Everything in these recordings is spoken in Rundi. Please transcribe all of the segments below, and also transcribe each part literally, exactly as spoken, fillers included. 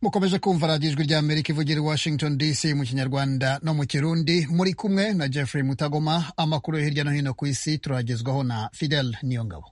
mukomeje kumva radiyo ijwi rya Amerika ivugira i Washington D C mu kinyarwanda no mu kirundi, muri kumwe na Jeffrey Mutagoma. Amakuru yo hirya no hino ku isi turagezwaho na Fidel Niyongabo.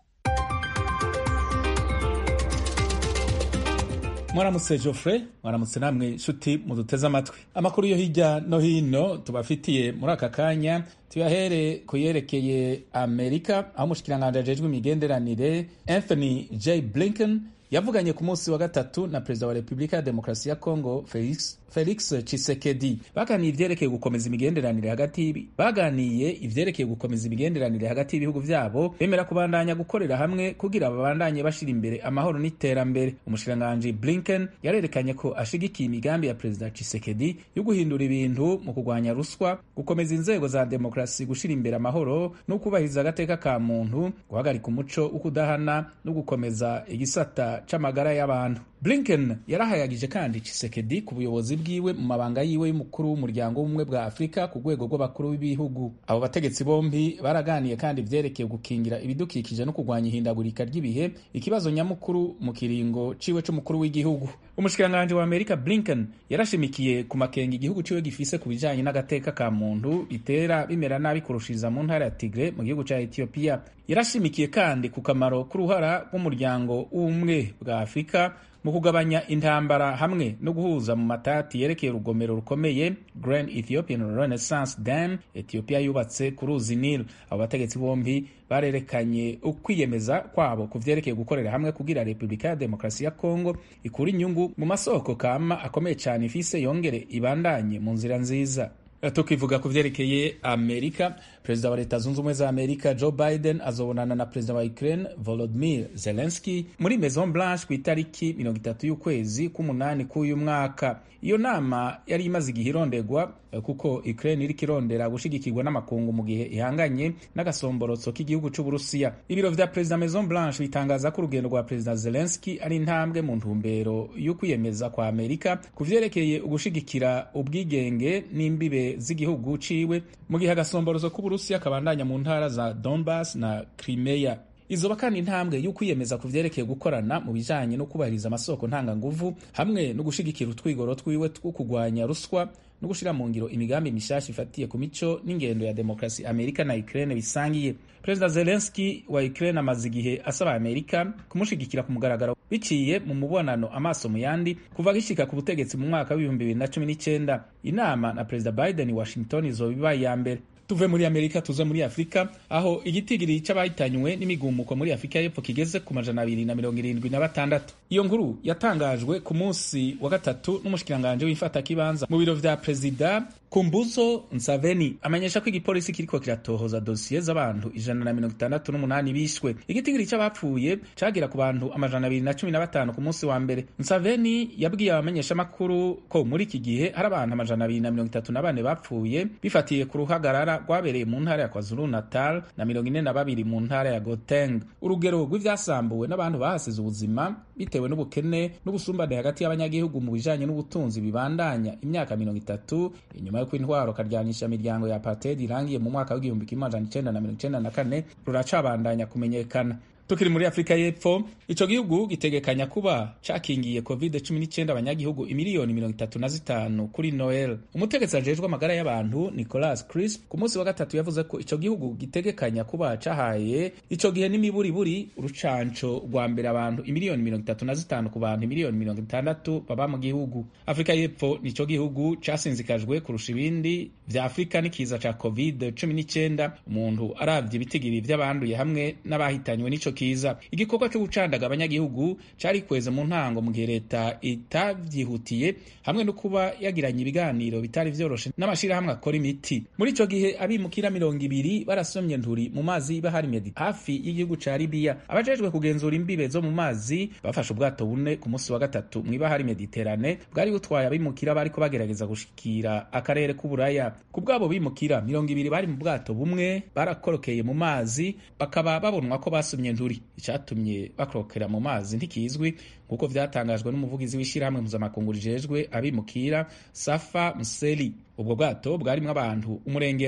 Mwaramutse Geoffrey, mwaramutse namwe nshuti muduteze amatwi. Amakuru yo hirya no hino tubafitiye muri aka kanya tuyahere kuyerekeye Amerika, aho umushikiranganji ajejwe imigenderanire Anthony J Blinken yavuganye ku munsi wa gatatu na perezida wa Republika ya Demokarasi ya Kongo Felix Felix Tshisekedi. Baganiye ivyerekeye gukomeza imigenderanire hagati baganiye ivyerekeye gukomeza imigenderanire hagati y'ibihugu vyabo, bemera kubandanya gukorera hamwe kugira babandanye bashira imbere amahoro n'iterambere. Umushikiranganji Blinken yarerekanye ko ashigikiye imigambi ya perezida Tshisekedi yo guhindura ibintu mu kugwanya ruswa, gukomeza inzego za demokrasi, gushira imbere amahoro no kubahiriza agateka ka muntu, guhagarika umuco ukudahana no gukomeza igisata c'amagara y'abantu. Blinken yarahayagije kandi Tshisekedi ku buyobozi bwiwe mu mabanga yiwe y'umukuru w'umuryango w'ubumwe bwa Afrika ku rwego rw'abakuru b'ibihugu. Abo bategetsi bombi baraganiye kandi vyerekeye gukingira ibidukikije no kugwanya ihindagurika ry'ibihe, ikibazo nyamukuru mu kiringo ciwe c'umukuru w'igihugu. Umushikiranganji wa Amerika Blinken yarashimikiye ku makenga igihugu ciwe gifise ku bijanye n'agateka ka muntu bitera bimera nabi kurushiriza mu ntara ya Tigre mu gihugu ca Ethiopia. Yarashimikiye kandi ku kamaro k'uruhara rw'umuryango w'ubumwe bwa Afrika mu kugabanya intambara hamwe no guhuza mu matati yerekeye urugomero rukomeye Grand Ethiopian Renaissance Dam Ethiopia yubatse ku ruzi Nile. Abo bategetsi bombi barerekanye ukwiyemeza kwabo kuvyerekeye gukorera hamwe kugira Republika ya Demokarasi ya Kongo ikura inyungu mu masoko kama akomeye cyane ifise yongere ibandanye mu nzira nziza. Tukivuga ku vyerekeye Amerika, perezida wa Leta Zunze Ubumwe za Amerika Joe Biden azobonana na perezida wa Ukraine Volodymyr Zelensky muri Maison Blanche ku itariki mirongo itatu y'ukwezi k'umunani k'uyu mwaka. Iyo nama yari imaze igihe irondegwa kuko Ukraine iriko irondera gushigikirwa n'amakungu mu gihe ihanganye n'agasomborotso k'igihugu c'Uburusiya. Ibiro vya perezida Maison Blanche bitangaza ko urugendo rwa perezida Zelensky ari intambwe mu ntumbero yo kwiyemeza kwa Amerika ku vyerekeye ugushigikira ubwigenge n'imbibe z'igihugu ciwe mu gihe agasomborozo k'Uburusiya kabandanya mu ntara za Donbass na Crimea. Izoba kandi intambwe yo kwiyemeza ku vyerekeye gukorana mu bijanye no kubahiriza amasoko ntanganguvu hamwe no gushigikira utwigoro twiwe two kugwanya ruswa no gushira mu ngiro imigambi mishasha ifatiye ku mico n'ingendo ya demokrasi Amerika na Ukraine bisangiye. Perezida Zelensky wa Ukraine amaze igihe asaba Amerika kumushigikira ku mugaragaro biciye mu mubonano amaso mu yandi kuva gishika ku butegetsi mu mwaka w'ibihumbi bibiri na cumi n'icenda. Inama na Perezida Biden i Washington izoba ya mbere. Tuve muri Amerika tuze muri Afrika, aho igitigiri c'abahitanywe n'imigumuko muri Afrika y'Epfo kigeze ku majana abiri na mirongo irindwi na batandatu. Iyo nkuru yatangajwe ku munsi wa gatatu n'umushikiranganje w'ifata kibanza mu biro vya perezida Kumbuzo Nsaveni amenyesha ko igipolisi kiriko kiratohoza dosiye z'abantu ijana na mirongo itandatu n'umunani bishwe. Igitigiri c'abapfuye cagira ku bantu amajana abiri na cumi na batanu ku munsi wa mbere. Nsaveni yabwiye abamenyesha makuru ko muri iki gihe hari abantu amajana abiri na mirongo itatu na bane bapfuye bifatiye ku ruhagarara rwabereye mu ntara ya KwaZulu Natal na mirongo ine na babiri mu ntara ya Gauteng. Urugero rw'ivyasambuwe n'abantu bahasize ubuzima bitewe n'ubukene n'ubusumbane hagati y'abanyagihugu mu bijanye n'ubutunzi bibandanya imyaka mirongo itatu inyuma yo kw'intwaro karyanisha imiryango ya apartheid irangiye mu mwaka w'igihumbi kimwe amajana icenda na mirongo icenda na kane ruracabandanya kumenyekana. Tukiri muri Afrika y'Epfo, ico gihugu gitegekanya kuba cakingiye covid cumi n'icenda abanyagihugu imiliyoni mirongo itatu na zitanu kuri Noel. Umutegetsi ajejwe amagara y'abantu Nicholas Crisp ku munsi wa gatatu yavuze ko ico gihugu gitegekanya kuba cahaye ico gihe n'imiburiburi urucanco rwa mbere abantu imiliyoni mirongo itatu na zitanu ku bantu imiliyoni mirongo itandatu baba mu gihugu. Afrika y'Epfo nico gihugu casinzikajwe kurusha ibindi vya Afrika n'ikiza ca covid cumi n'icenda. Umuntu aravye ibitigiri vy'abanduye hamwe n'abahitanywe n'ico kiza. Igikorwa cyo gucandaga abanyagihugu cari kweze mu ntango mu gihe leta itavyihutiye hamwe no kuba yagiranye ibiganiro bitari vyoroshe n'amashira hamwe akora imiti. Muri ico gihe abimukira mirongo ibiri barasomye nturi mu mazi y'ibahari Mediterane hafi y'igihugu ca Libya. Abajejwe kugenzura imbibe zo mu mazi bafashe ubwato bune ku munsi wa gatatu mu ibahari Mediterane bwari butwaye abimukira bariko bagerageza gushikira akarere k'Uburaya. Ku bwabo bimukira mirongo ibiri bari mu bwato bumwe barakorokeye mu mazi bakaba babonwa ko basomye nturi. Icatumye bakorokera mu mazi ntikizwi nkuko vyatangajwe n'umuvugizi w'ishirahamwe mpuzamakungu rijejwe abimukira Safa Mseli. Ubwo bwato bwarimwo abantu umurengera.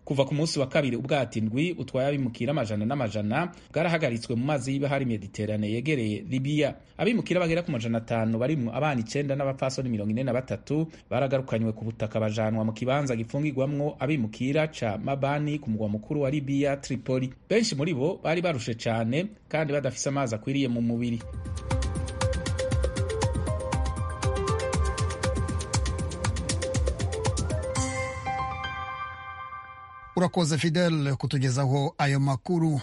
kuva ku munsi wa kabiri ubwato indwi butwaye abimukira amajana n'amajana bwarahagaritswe mu mazi y'ibahari Mediterane yegereye Libya. Abimukira bagera ku majana atanu barimwo abana icenda n'abapfasoni mirongo ine na batatu baragarukanywe ku butaka bajanwa mu kibanza gifungirwamwo abimukira ca Mabani ku mugwa mukuru wa Libya Tripoli. Benshi muri bo bari barushe cane kandi badafise amazi akwiriye mu mubiri. Urakoze Fidel kutugezaho ayo makuru.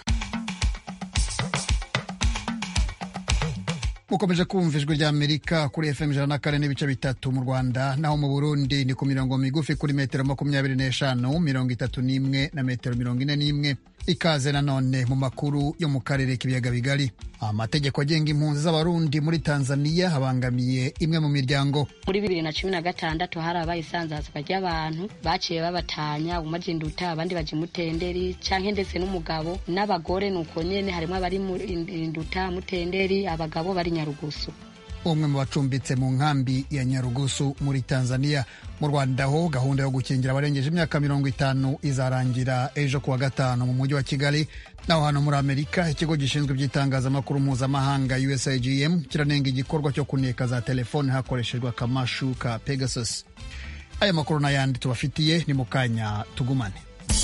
Mukomeje kumva ijwi rya Amerika kuri F M ijana na kane n'ibice bitatu mu Rwanda, naho mu Burundi ni ku mirongo migufi kuri metero makumyabiri n'eshanu, mirongo itatu n'imwe na metero mirongo ine n'imwe. Ikaze nanone mu makuru yo mu karere k'ibiyaga bigari. Amategeko agenga impunzi z'abarundi muri Tanzania habangamiye imwe mu miryango. Muri bibiri na cumi na gatandatu harabaye isanzazwa ry'abantu baciye babatanya, umaze induta abandi baje mutenderi canke ndetse n'umugabo n'abagore, nuko nyene harimo abari mu induta mutenderi, abagabo bari Nyarugusu. Umwe mu bacumbitse mu nkambi ya Nyarugusu muri Tanzania. Mu Rwanda ho gahunda yo gukingira abarengeje imyaka mirongo itanu izarangira ejo kuwa gatanu mu mujyi wa Kigali. Naho hano muri Amerika ikigo gishinzwe iby'itangazamakuru mpuzamahanga U S A G M kiranenga igikorwa cyo kuneka za telefone hakoreshejwe akamashu ka Pegasus. Aya makuru n'ayandi tubafitiye ni mu kanya, tugumane.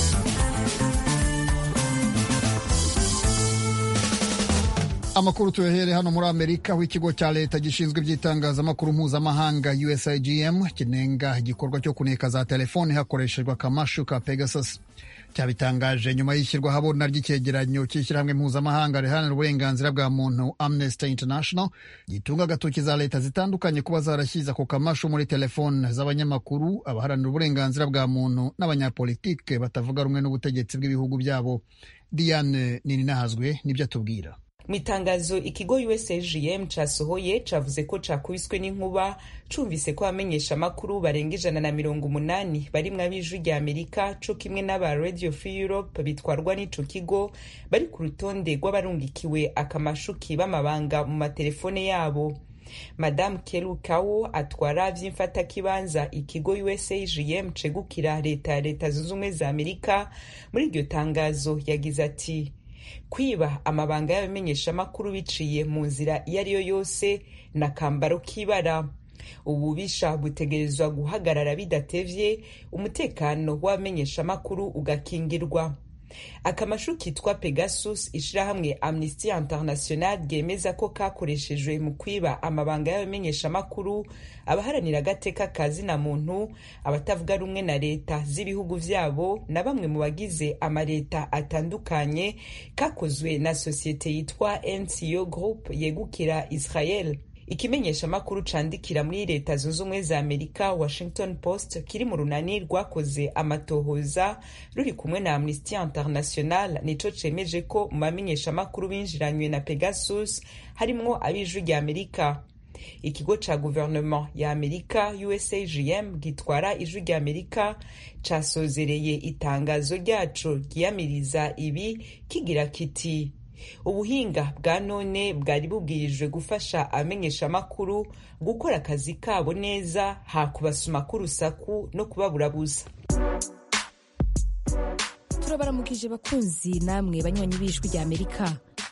Amakuru tuyahere hano muri Amerika, aho ikigo cya leta gishinzwe iby'itangazamakuru mpuzamahanga U S A G M kinenga igikorwa cyo kuneka za telefone hakoreshejwe akamashu ka Pegasus. Cyabitangaje nyuma y'ishyirwa habona ry'icyegeranyo cy'ishyirahamwe mpuzamahanga riharanira uburenganzira bwa muntu Amnesty International gitunga agatoki za leta zitandukanye kuba zarashyize ako kamashu muri telefone z'abanyamakuru, abaharanira uburenganzira bwa muntu n'abanyapolitike batavuga rumwe n'ubutegetsi bw'ibihugu byabo. Diane Nininahazwe nibyo atubwira. Mwitangazo ikigo U S A G M casohoye cavuze ko cakubiswe n'inkuba cumvise ko abamenyesha makuru barenga ijana na mirongo umunani barimwo ab'ijwi rya Amerika co kimwe n'aba Radio Free Europe bitwarwa n'ico kigo bari ku rutonde rw'abarungikiwe akamashu k'ibamabanga mu matelefone yabo. Madame Kelukawo atwara vy'imfata kibanza ikigo U S A G M cegukira leta ya leta zunze ubumwe za Amerika muri iryo tangazo yagize ati: kwiba amabanga y'abamenyesha makuru biciye mu nzira iyo ari yo yose na kambaro kibara. Ububisha butegerezwa guhagarara bidatevye, umutekano w'abamenyesha makuru ugakingirwa. Akamashu kitwa Pegasus ishirahamwe Amnesty International ryemeza ko kakoreshejwe mu kwiba amabanga y'abamenyesha makuru, abaharanira agateka kazi na muntu, abatavuga rumwe na leta z'ibihugu vyabo na bamwe mu bagize amaleta atandukanye, kakozwe na societe yitwa N C O Group yegukira Israel. Ikimenyesha makuru candikira muri leta zunze ubumwe za Amerika Washington Post kiri mu runani rwakoze amatohoza ruri kumwe na Amnesty International nico cemeje ko mu bamenyesha makuru binjiranywe na Pegasus harimwo ab'ijwi rya Amerika. Ikigo ca gouvernement ya Amerika U S A G M gitwara ijwi rya Amerika casozereye itangazo ryaco ryiyamiriza ibi kigira kiti: ubuhinga bwa none bwari bubwirijwe gufasha amenyesha makuru gukora akazi kabo neza, ha kubasuma k'urusaku no kubaburabuza. Turabaramukije bakunzi namwe banywanyi b'ijwi rya Amerika.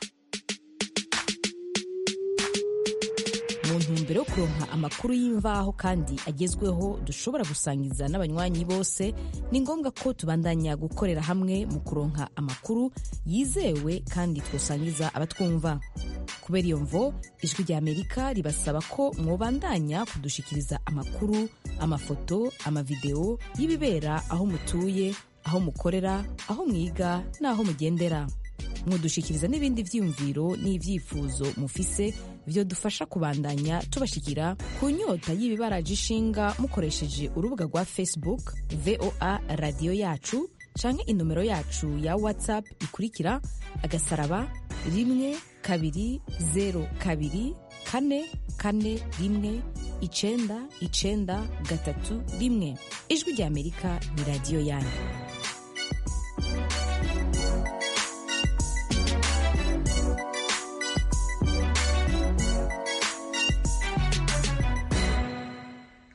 Mu ntumbero yo kuronka amakuru y'imvaho kandi agezweho dushobora gusangiza n'abanywanyi bose, ni ngombwa ko tubandanya gukorera hamwe mu kuronka amakuru yizewe kandi twosangiza abatwumva. Kubera iyo mvo, ijwi rya Amerika ribasaba ko mwobandanya kudushikiriza amakuru, amafoto, amavideo y'ibibera aho mutuye, aho mukorera, aho mwiga n'aho mugendera. Mwodushikiriza n'ibindi vyiyumviro n'ivyifuzo mufise vyo dufasha kubandanya tubashikira ku nyota y'ibibaraje ishinga mukoresheje urubuga rwa Facebook V O A Radio Yacu canke inomero yacu ya WhatsApp ikurikira agasaraba rimwe kabiri zero kabiri kane kane rimwe icenda icenda gatatu rimwe. Ijwi rya Amerika ni radio yanyu.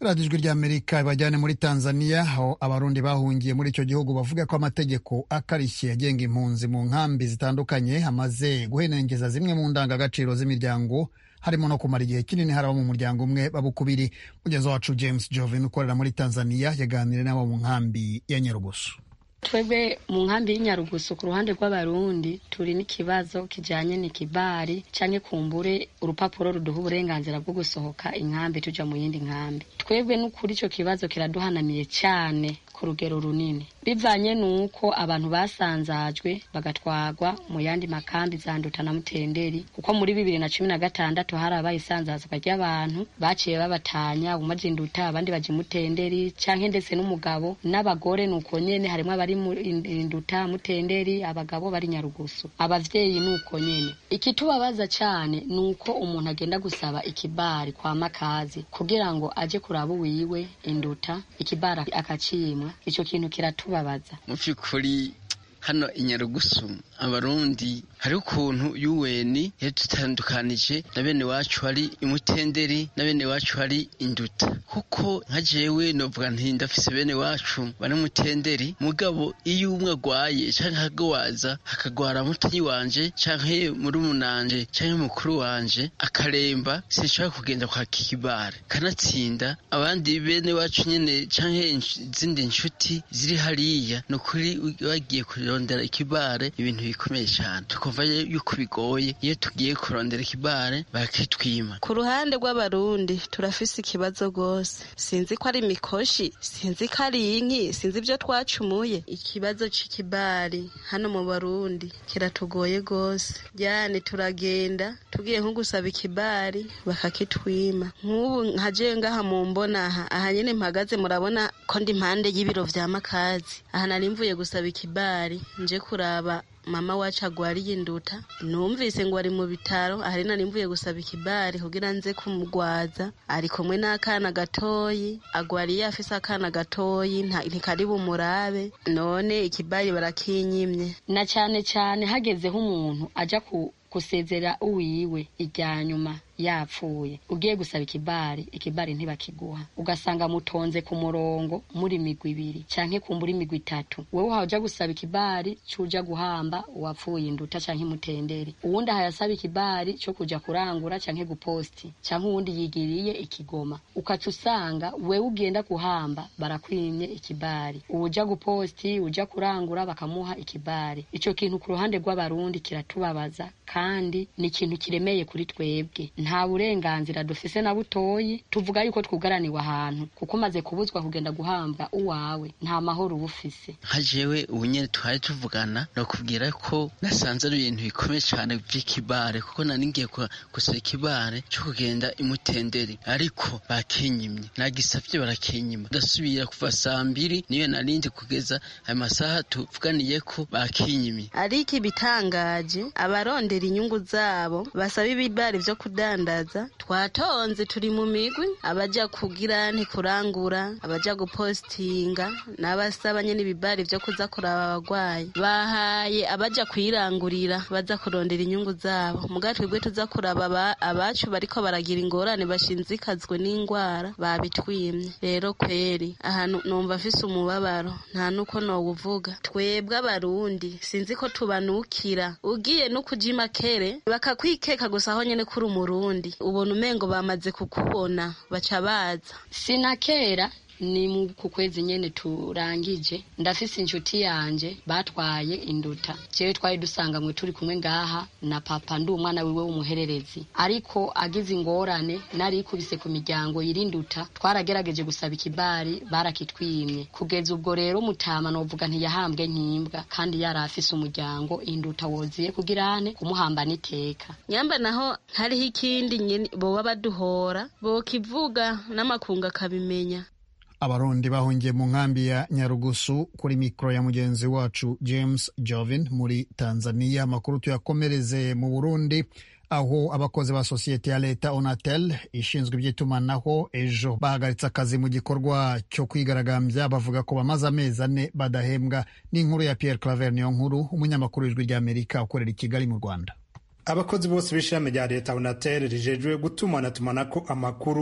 radiyo ijwi ry'Amerika bajyane muri Tanzania aho abarundi bahungiye muri icyo gihugu bavuga ko amategeko akarishye agenga impunzi mu nkambi zitandukanye amaze guhenengeza zimwe mu ndangagaciro z'imiryango, harimo no kumara igihe kinini hari abo mu muryango umwe babukubiri. Mugenzi wacu James Jovin ukorera muri Tanzania yaganiriye n'abo mu nkambi ya Nyarugusu. Twebwe mu nkambi y'Inyarugusu ku ruhande rw'abarundi turi n'ikibazo kijanye n'ikibari canke kumbure urupapuro ruduha uburenganzira bwo gusohoka inkambi tuja mu yindi nkambi. Twebwe n'ukuri ico kibazo kiraduhanamiye cyane ku rugero runini, bivanye nuko abantu basanzajwe bagatwagwa mu yandi makambi za Nduta na Mutenderi, kuko muri bibiri na cumi na gatandatu hari abayisanzazwa ry'abantu baciye babatanya umaze Nduta abandi baje Mutenderi, canke ndetse n'umugabo n'abagore nuko nyene harimo abari mu Nduta Mutenderi, abagabo bari Nyarugusu, abavyeyi nuko nyene. Ikitubabaza cyane nuko umuntu agenda gusaba ikibari kwa makazi kugira ngo aje kuraba wiwe Nduta, ikibara akacimwa. Ico kintu kiratubabaza mu by'ukuri. Hano Inyarugusu abarundi hari ukuntu U N yadutandukanije na bene wacu hari Imutenderi na bene wacu hari Induta, kuko nka jewe novuga nti ndafise bene wacu bari Mutenderi, mugabo iyo umwe agwaye canke hagwaza hakagwara mutanyi wanje canke muri umunanje canke mukuru wanje akaremba, sinshobora kugenda kwa kibare kanatsinda abandi bene wacu nyene canke izindi nshuti ziri hariya, no kuri bagiye kurondera ikibare ibintu bikomeye cyane, tukumva yuko bigoye iyo tugiye kurondera ikibare bakitwima. Ku ruhande rw'abarundi turafise ikibazo gose, sinzi ko ari imikoshi, sinzi ko ari inki, sinzi ibyo twacumuye. Ikibazo c'ikibari hano mu Barundi kiratugoye gose, yani turagenda tugiye nko gusaba ikibari bakakitwima. Nk'ubu nkaje ngaha mu mbona aha aha nyene mpagaze, murabona ko ndi impande y'ibiro vya makazi, aha nari mvuye gusaba ikibari nje kuraba mama wacu agwariye Nduta, numvise ngo ari mu bitaro, ahari nari mvuye gusaba ikibari kugira nze kumugwaza, ari kumwe n'akana gatoyi, agwariye afise akana gatoyi ntikari bumurabe, none ikibari barakinyimye. Na cyane cyane hagezeho umuntu aja ku kusezera uwiwe irya nyuma yapfuye, ugiye gusaba ikibari, ikibari ntibakiguha, ugasanga mutonze ku murongo muri migwi ibiri canke kumbura imigwi itatu. Wewe haja gusaba ikibari cuja guhamba uwapfuye Nduta canke Mutenderi, uwundi hayasaba ikibari cyo kuja kurangura canke guposti, canke uwundi yigiriye ikigoma, ukaca usanga wewe ugenda guhamba barakwimye ikibari, uja guposti uja kurangura bakamuha ikibari. Ico kintu ku ruhande rw'abarundi kiratubabaza kandi ni ikintu kiremeye kuri twebwe. Nta burenganzira dufise na butoyi, tuvuga yuko twugaraniwe ahantu, kuko maze kubuzwa kugenda guhambwa uwawe nta mahoro ubufise. Hajewe ubunyene twari tuvugana no kubwira ko nasanze ari ibintu bikomeye cyane by'ikibare, kuko nari ngiye gusaba ikibare cyo kugenda Imutenderi, ariko bakinyimye, nagisavye barakinyima, ndasubira kuva saa mbiri niyo narindi kugeza ayo masaha tuvuganiye ko bakinyimye. Ariko ibitangaje abarondera inyungu zabo basaba ibibari vyo kudandaza, twatonze turi mu migwi, abaja kugira nti kurangura, abaja gupostinga, n'abasaba nyene ibibari vyo kuza kuraba abagwayi, bahaye abaja kwirangurira baza kurondera inyungu zabo. Muga twebwe tuza kuraba abacu bariko baragira ingorane bashinzikazwe n'ingwara babitwimye. Rero kweri ahantu numva afise umubabaro nta nuko nowuvuga. Twebwe abarundi sinzi ko tubanukira, ugiye no kujima kere bakakwikeka gusa aho nyene kuri umurundi, ubona umengo bamaze kukubona baca baza. Sinakera ni mu kukwezi nyene turangije, ndafise inshuti yanje batwaye Induta, jewe twari dusanga mwe turi kumwe ngaha na papa, ndi umwana wiwe w'umuhererezi, ariko agize ingorane nari kubise ku miryango yirinduta, twaragerageje gusaba ikibari barakitwimye. Kugeza ubwo rero mutama novuga ntiyahambwe nkimbwa, kandi yari afise umuryango Induta woziye kugirane kumuhamba niteka. Nyamba naho hariho ikindi nyene boba baduhora, bokivuga n'amakunga kabimenya. Abarundi bahungiye mu nkambi ya Nyarugusu, kuri mikro ya mugenzi wacu James Jovin muri Tanzania. Makuru tuyakomereze mu Burundi, aho abakozi ba sosiyete ya leta Onatel ishinzwe iby'itumanaho ejo bahagaritse akazi mu gikorwa cyo kwigaragambya, bavuga ko bamaze amezi ane badahembwa. N'inkuru ya Pierre Claver niyo nkuru, umunyamakuru w'ijwi ry'Amerika ukorera i Kigali mu Rwanda. Abakozi bose b'ishami rya leta Onatel rijejwe gutumanatumana ko amakuru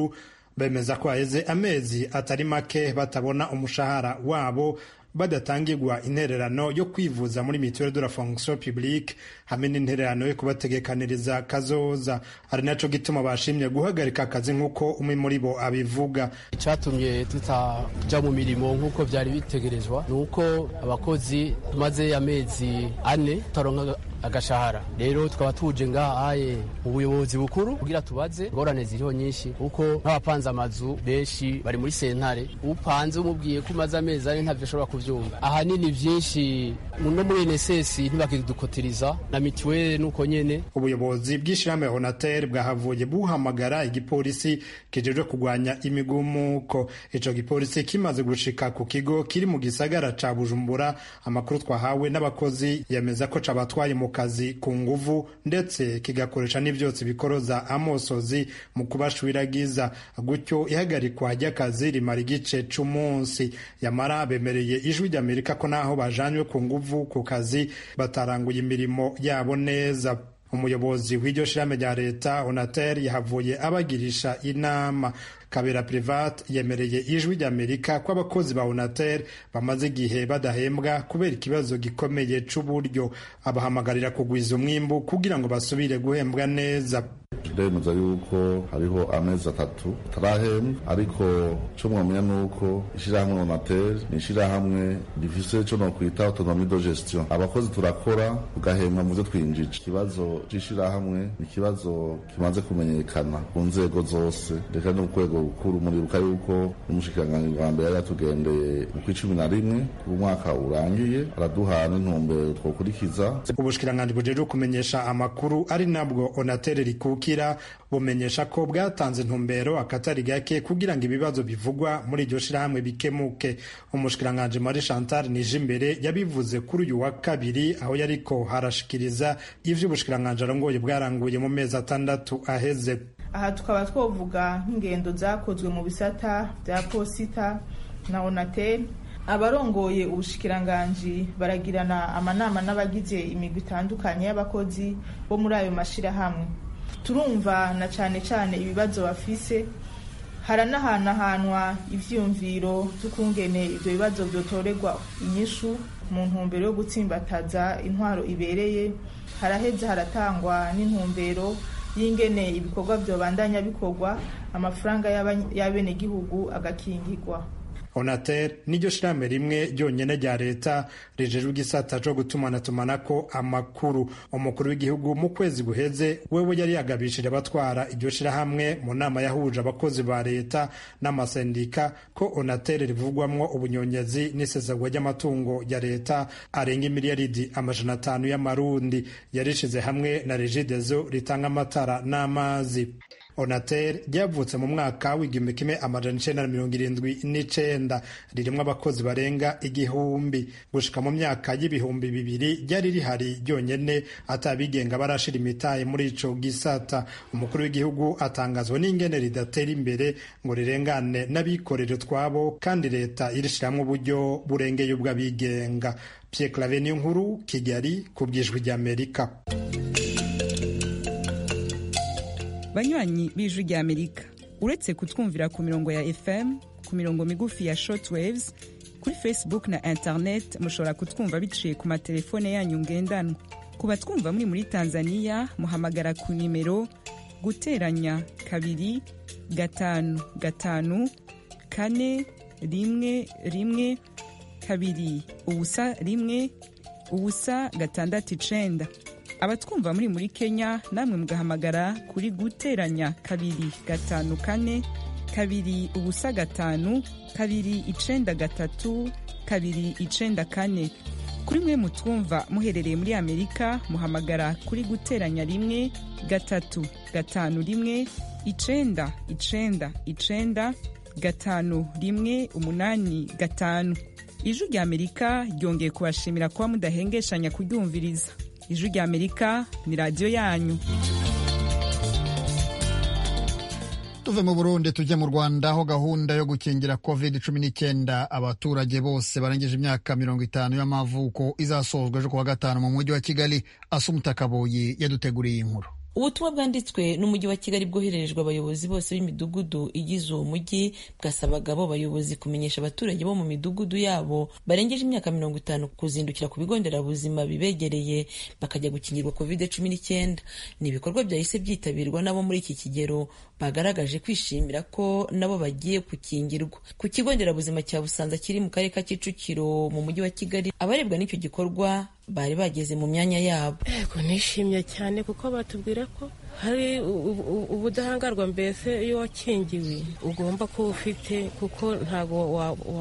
bemeza ko haheze amezi atari make batabona umushahara wabo, badatangirwa intererano yo kwivuza muri mutuelle de la fonction publique hamwe n'intererano yo kubategekaniriza kazoza. ari naco gituma bashimye guhagarika akazi nk'uko umwe muri bo abivuga. Icatumye tutaja mu mirimo nk'uko vyari bitegerezwa nuko abakozi tumaze amezi ane tutaronka agashahara. Rero tukaba tuje ngahaye mu buyobozi bukuru kugira tubaze ingorane ziriho nyinshi, kuko nk'abapanze amazu benshi bari muri sentare, upanze umubwiye ko umaze amezi ane ntavyo ashobora kuvyumva. Ahanini vyinshi no muri N S S ntibakidukotiriza na mituweli nuko nyene. Ubuyobozi bw'ishirahamwe Onatel bwahavuye buhamagara igipolisi kijejwe kugwanya imigumuko. Ico gipolisi kimaze gushika ku kigo kiri mu gisagara ca Bujumbura, amakuru twahawe n'abakozi yemeza ko cabatwaye mu kazi ku nguvu ndetse kigakoresha n'ivyotsi bikoroza amosozi mu kubashwiragiza. Gutyo ihagarikwa ry'akazi rimara igice c'umunsi. Yamara bemereye Ijwi ry'Amerika ko naho bajanywe ku nguvu ku kazi bataranguye imirimo yabo neza. Umuyobozi w'iryo shirahamwe rya leta Onatel yahavuye abagirisha inama. Kabera Private yemereye Ijwi ry'Amerika ko abakozi ba Onatel bamaze igihe badahembwa kubera ikibazo gikomeye c'uburyo. Abahamagarira kugwiza umwimbu kugira ngo basubire guhembwa neza. Ndemeza yuko hariho amezi atatu tarahembwa, ariko co mwamenya nuko ishirahamwe Onatel ni ishirahamwe rifise co nokwita autonomie de gestion. Abakozi turakora tugahembwa mu vyo twinjije. Ikibazo c'ishirahamwe ni ikibazo kimaze kumenyekana ku nzego zose, reka no kwego rukuru. Muribuka yuko umushikiranganji wa mbere yari yatugendeye mu kw'icumi na rimwe umwaka urangiye, araduha n'intumbero twokurikiza. Ubushikiranganji bujejwe kumenyesha amakuru ari nabwo Onatel rikukira bumenyesha ko bwatanze intumbero akatari gake kugira ngo ibibazo bivugwa muri iryo shirahamwe bikemuke. Umushikiranganji Marie Chantal Nijimbere yabivuze kuri uyu wa kabiri aho yariko harashikiriza ivyo ubushikiranganji arongoye bwaranguye mu mezi atandatu aheze. Aha tukaba twovuga nk'ingendo zakozwe mu bisata bya posita na Onatel. Abarongoye ubushikiranganji baragirana amanama n'abagize imigwi itandukanye y'abakozi bo muri ayo mashirahamwe. Turumva na cane cane ibibazo bafise, haranahanahanwa ivyumviro tukungene ivyo bibazo vyotorerwa inyishu mu ntumbero yo gutsimbataza intwaro ibereye. Haraheze haratangwa n'intumbero y'ingene ibikorwa vyobandanya bikorwa, amafaranga y'abenegihugu agakingirwa. Onatel niryo shirahamwe rimwe ryonyene rya leta rijejwe igisata co gutumanatumana amakuru. Umukuru w'igihugu mu kwezi guheze wewe yari yagabishije abatwara iryo shirahamwe mu nama yahuje abakozi ba leta n'amasendika ko Onatel rivugwamwo ubunyonyezi n'isesagwa ry'amatungo ya leta arenga imiliyaridi amajana atanu y'amarundi. Yarishize hamwe na Regideso ritanga amatara n'amazi. Onatel ryavutse mu mwaka w'igihumbi kimwe amajana icenda na mirongo irindwi n'icenda, ririmwo abakozi barenga igihumbi. Gushika mu myaka y'ibihumbi bibiri ryari rihari ryonyene atabigenga barashira imitahe muri ico gisata. Umukuru w'igihugu atangazwa n'ingene ridatera imbere ngo rirengane n'abikorera twabo, kandi leta irishiramwo uburyo burengeye ubw'abigenga. Pierre Claver Niyonkuru, Kigali, ku bw'Ijwi ry'Amerika. Banywanyi b'Ijwi ry'Amerika, uretse kutwumvira ku mirongo ya F M, ku mirongo migufi ya shortwaves, kuri Facebook na internet mushobora kutwumva biciye ku matelefone yanyu ngendanwa. Ku batwumva muri muri Tanzania muhamagara ku nimero guteranya kabiri gatanu gatanu kane rimwe rimwe kabiri ubusa rimwe ubusa gatandatu icenda. Abatwumva muri muri Kenya namwe mugahamagara kuri guteranya kabiri gatanu kane kabiri ubusa gatanu kabiri icenda gatatu kabiri icenda kane. Kuri mwe mutwumva muherereye muri Amerika muhamagara kuri guteranya rimwe gatatu gatanu rimwe icenda icenda icenda gatanu rimwe umunani gatanu. Ijwi ry'Amerika ryongeye kubashimira kuba mudahengeshanya kuryumviriza. Ijwi ry'Amerika ni radio yanyu. Tuve mu Burundi tujye mu Rwanda aho gahunda yo gukingira covid cumi n'icyenda abaturage bose barangije imyaka mirongo itanu y'amavuko izasozwa ejo kuwa gatanu mu mujyi wa Kigali. Asumta Kaboyi yaduteguriye inkuru. ubutumwa bwanditswe n'umujyi wa Kigali bwohererejwe abayobozi bose b'imidugudu igize uwo mujyi bwasabaga abo bayobozi kumenyesha abaturage bo mu midugudu yabo barengeje imyaka mirongo itanu kuzindukira ku bigo nderabuzima bibegereye bakajya gukingirwa covid cumi n'icyenda. Ni ibikorwa byahise byitabirwa n'abo muri iki kigero bagaragaje kwishimira ko nabo bagiye gukingirwa. Ku kigo nderabuzima cya Busanza kiri mu karere ka Kicukiro mu mujyi wa Kigali, abarebwa n'icyo gikorwa bari bageze mu myanya yabo. Yego nishimye cyane kuko batubwira ko hari ubudahangarwa, mbese iyo wakingiwe ugomba kuba ufite, kuko ntabwo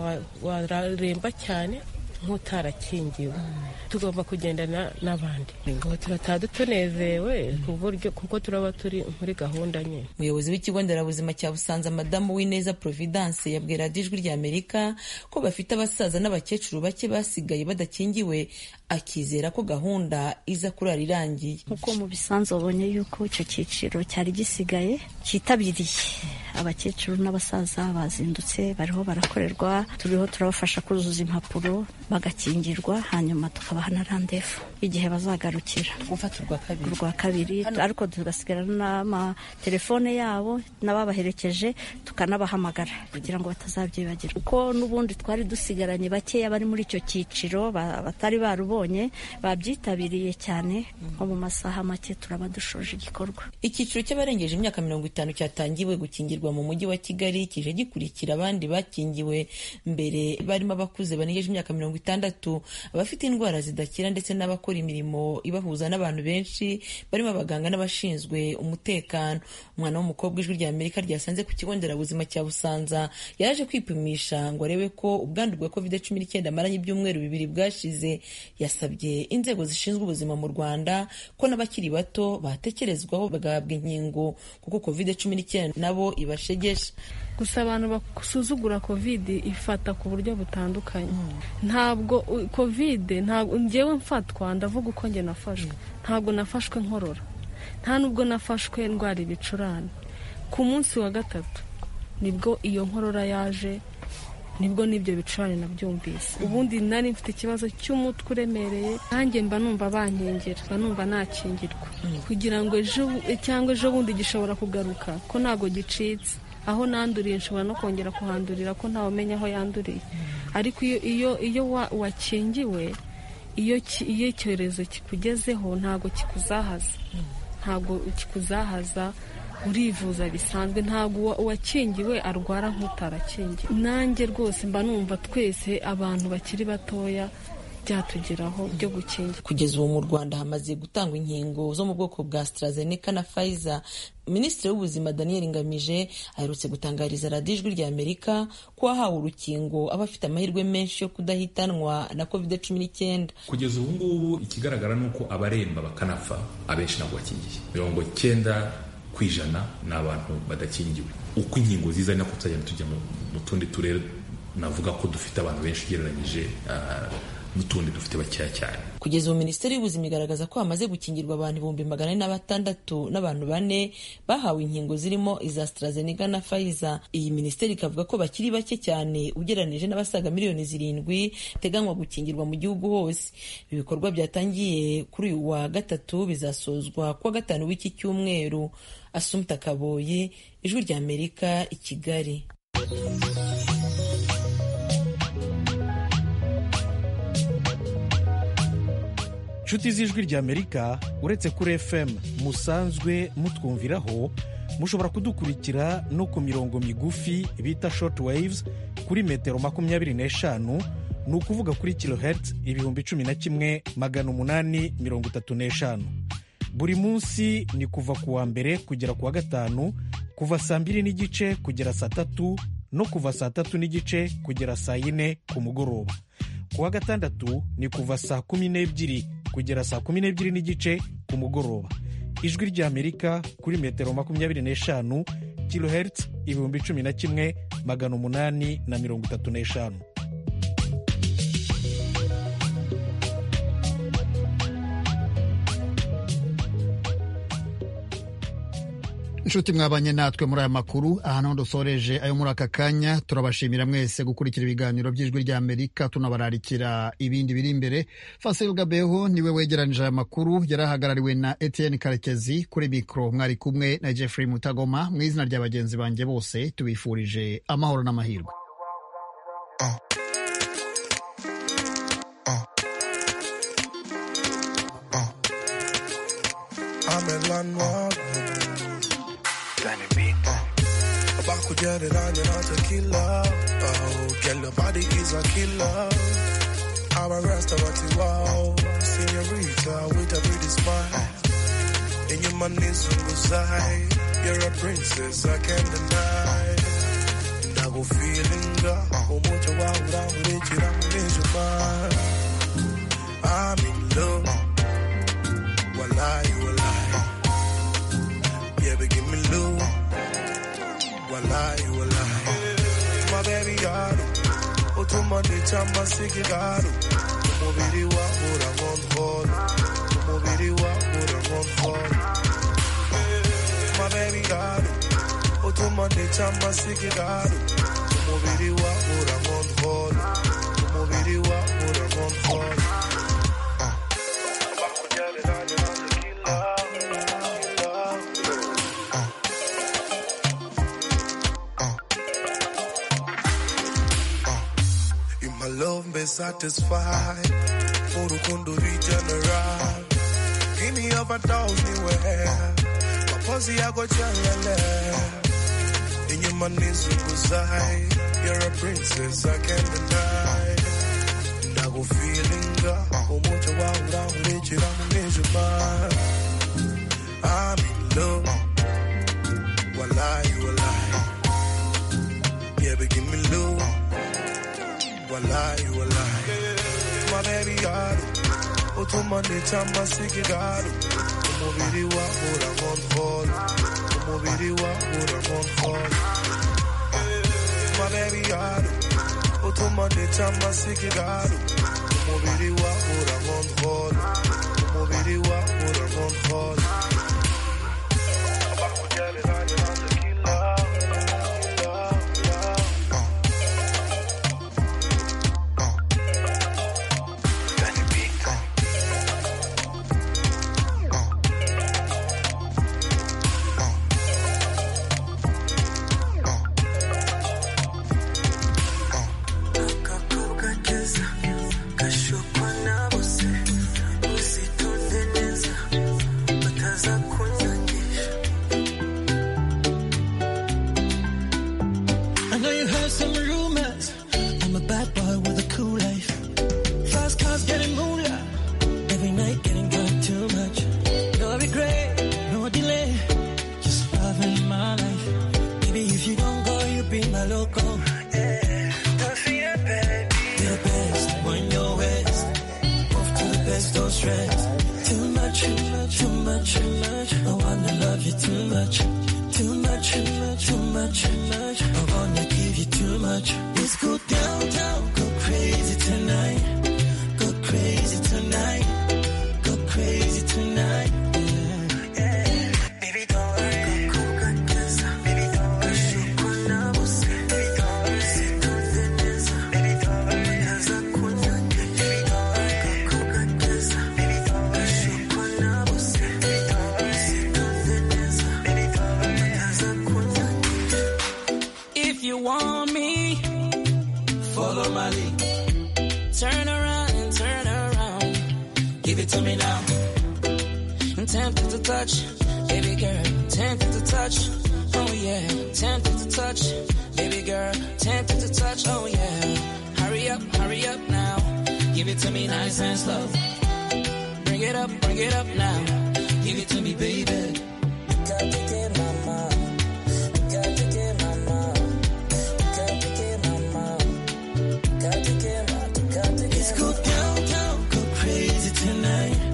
wararemba cyane nk'utarakingiwe. Tugomba kugendana n'abandi ngo turataha tunezewe ku buryo kuko turaba turi muri gahunda nye. Umuyobozi w'ikigo nderabuzima cya Busanza Madamu Wineza Providence yabwira Ijwi rya Amerika ko bafite abasaza n'abakecuru bake basigaye badakingiwe, akizera ko gahunda iza kurara irangiye. Kuko mu bisanzwe babonye yuko icyo cyiciro cyari gisigaye cyitabiriye, abakecuru n'abasaza bazindutse bariho barakorerwa, turiho turabafasha kuzuza impapuro bagakingirwa, hanyuma tukabaha na randevu igihe bazagarukira gufata urwa kabiri urwa kabiri ariko tugasigarana n'amatelefone yabo n'ababaherekeje tukanabahamagara kugira ngo batazabyibagirwa, kuko n'ubundi twari dusigaranye bakeya bari muri icyo cyiciro batari barubonye babyitabiriye cyane. nko mu masaha make turaba dushoje igikorwa. Icyiciro cy'abarengeje imyaka mirongo itanu cyatangiwe gukingirwa mu mujyi wa Kigali, kije gikurikira abandi bakingiwe mbere barimo abakuze barengeje imyaka mirongo itandatu, abafite indwara zidakira ndetse n'abakora imirimo ibahuza n'abantu benshi barimo abaganga n'abashinzwe umutekano. Umwana w'umukobwa Ijwi rya Amerika ryasanze ku kigo nderabuzima cya Busanza yaje kwipimisha ngo arebe ko ubwandu bwa covid cumi n'icyenda amaranye ibyumweru bibiri bwashize. Yasabye inzego zishinzwe ubuzima mu Rwanda ko n'abakiri bato batekerezwaho bagahabwa inkingo kuko covid cumi n'icyenda nabo ibashegesha. Gusa abantu basuzugura covid ifata ku buryo butandukanye. mm. Ntabwo covid, ntabwo njyewe mfatwa, ndavuga uko njye nafashwe. Ntabwo nafashwe nkorora, nta nubwo nafashwe ndwara ibicurane. Ku munsi wa gatatu nibwo iyo nkorora yaje, nibwo n'ibyo bicurane nabyumvise. Ubundi nari mfite ikibazo cy'umutwe uremereye, nanjye mba numva bankengera, mba numva nakingirwa kugira ngo ejo cyangwa ejo bundi gishobora kugaruka, ko ntabwo gicitse. Aho nanduriye nshobora no kongera kuhandurira ko ntawe umenya aho yanduriye. Ariko iyo iyo iyo wakingiwe, iyo iyo icyorezo kikugezeho ntabwo kikuzahaza, ntabwo kikuzahaza, urivuza bisanzwe. Ntabwo uwakingiwe arwara nk'utarakingiwe. Nanjye rwose mba numva twese abantu bakiri batoya byatugeraho byo gukingira. Kugeza ubu mu Rwanda hamaze gutangwa inkingo zo mu bwoko bwa AstraZeneca na Pfizer. Minisitiri w'Ubuzima Daniel Ngamije aherutse gutangariza radiyo Ijwi rya Amerika ko wahawe urukingo aba afite amahirwe menshi yo kudahitanwa na covid cumi n'icyenda. Kugeza ubu ngubu ikigaragara ni uko abaremba bakanapfa abenshi ntabwo bakingiye. mirongo icyenda ku ijana ni abantu badakingiwe. Uko inkingo ziza ni nako tuzagenda tujya mu tundi turere, navuga ko dufite abantu benshi ugereranyije uh, n'utundi dufite bakeya cyane. Kugeza ubu Minisiteri y'Ubuzima igaragaza ko hamaze gukingirwa abantu ibihumbi magana ane na batandatu n'abantu bane bahawe inkingo zirimo iza AstraZeneca na Pfizer. Iyi minisiteri ikavuga ko bakiri bake cyane ugereranije n'abasaga miliyoni zirindwi teganywa gukingirwa mu gihugu hose. Ibi bikorwa byatangiye kuri uyu wa gatatu bizasozwa kuwa gatanu w'iki cyumweru. Assumpta Kaboye, Ijwi rya Amerika, i Kigali. Nshuti z'Ijwi rya Amerika, uretse kuri F M musanzwe mutwumviraho, mushobora kudukurikira no ku mirongo migufi bita short waves kuri metero makumyabiri n'eshanu, ni ukuvuga kuri kilohertz ibihumbi cumi na kimwe magana umunani mirongo itatu n'eshanu. Buri munsi ni kuva ku wa mbere kugera ku wa gatanu, kuva saa mbiri n'igice kugera saa tatu no kuva saa tatu n'igice kugera saa yine ku mugoroba. Ku wa gatandatu ni kuva saa kumi n'ebyiri kugera saa kumi n'ebyiri n'igice ku mugoroba. Ijwi rya Amerika kuri metero makumyabiri n'eshanu, kilohertz ibihumbi cumi na kimwe magana umunani na mirongo itatu n'eshanu. inshuti mwabanye natwe muri aya makuru ahantu dusoreje ayo muri aka kanya. Turabashimira mwese gukurikira ibiganiro by'ijwi rya Amerika, tunabararikira ibindi biri imbere. Fasil Gabeho niwe wegeranije aya makuru, yarahagarariwe na Etienne Karekezi. Kuri mikro mwari kumwe na Jeffrey Mutagoma. Mu izina rya bagenzi banjye bose tubifurije amahoro n'amahirwe. Get it on you, not tequila. Oh, girl, your body is a killer. I'm a restaurant, wow. Senorita with a pretty smile. And your money is side. You're a princess, I can't deny. And I go feeling God. Oh, much wow, I'm rich, I'm rich, I'm in love. Wallahi, wallahi. Yeah, but give me love. Wallahi, wallahi. My baby yaro, otumande chamba sikigaro. Umubiri wa ura ngonfolo, umubiri wa ura ngonfolo. My baby yaro, otumande chamba sikigaro. Umubiri wa ura ngonfolo, umubiri wa ura ngonfolo. Love be satisfied, Urukundo regenerate. Give me overdose anywhere. My pussy I go chalele. In your money side, you're a princess I can't deny. And I go feeling God. Oh, much wow, I'm rich, I'm rich, man. I'm in love. Wallahi, wallahi. Yeah, but give me love. Wallahi, wallahi. My baby yaro, otumande chamba sikigaro. Umubiri wa ura ngonfolo, umubiri wa ura ngonfolo. My baby yaro, otumande chamba sikigaro. Umubiri wa ura ngonfolo, umubiri wa ura ngonfolo. Tonight